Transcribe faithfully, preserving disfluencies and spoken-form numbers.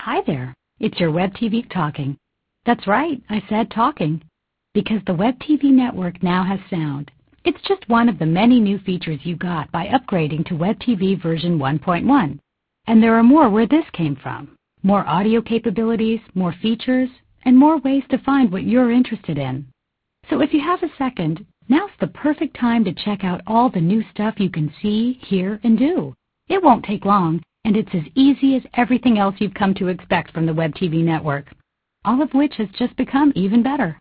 Hi there, it's your Web T V talking. That's right, I said talking. Because the Web T V network now has sound. It's just one of the many new features you got by upgrading to Web T V version one point one. And there are more where this came from. More audio capabilities, more features, and more ways to find what you're interested in. So if you have a second, now's the perfect time to check out all the new stuff you can see, hear, and do. It won't take long, and it's as easy as everything else you've come to expect from the Web T V network, all of which has just become even better.